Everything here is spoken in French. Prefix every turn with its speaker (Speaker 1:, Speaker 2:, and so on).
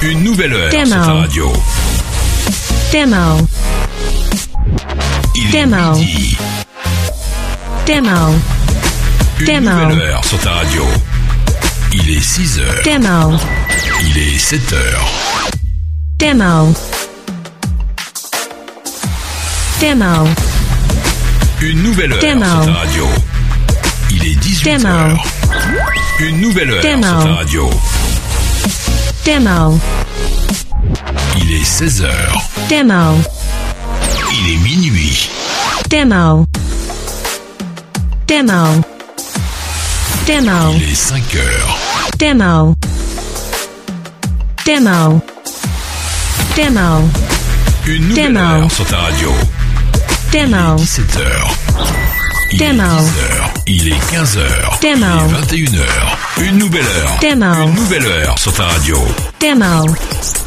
Speaker 1: Une nouvelle heure
Speaker 2: Demo.
Speaker 1: sur ta radio.
Speaker 2: Demo.
Speaker 1: Il
Speaker 2: Demo.
Speaker 1: est midi.
Speaker 2: Demo.
Speaker 1: Une
Speaker 2: Demo.
Speaker 1: nouvelle heure sur ta radio. Il est 6 heures.
Speaker 2: Demo.
Speaker 1: Il est 7 heures.
Speaker 2: Demo. Demo.
Speaker 1: Une nouvelle heure
Speaker 2: Demo.
Speaker 1: sur ta radio. Il est 18
Speaker 2: Demo.
Speaker 1: heures. Une nouvelle heure
Speaker 2: Demo.
Speaker 1: sur ta radio.
Speaker 2: Demo.
Speaker 1: Il est 16 heures.
Speaker 2: Demo.
Speaker 1: Il est minuit.
Speaker 2: Demo. Demo. Demo.
Speaker 1: Il est 5 heures.
Speaker 2: Demo. Demo. Demo.
Speaker 1: Une nouvelle
Speaker 2: Demo.
Speaker 1: heure sur ta radio.
Speaker 2: Demo.
Speaker 1: 17 heures. Il
Speaker 2: Demo.
Speaker 1: est 10 heures. Il est 15 heures.
Speaker 2: Demo.
Speaker 1: Il est 21 heures. Une nouvelle heure.
Speaker 2: Demo.
Speaker 1: Une nouvelle heure sur ta radio.
Speaker 2: Demo.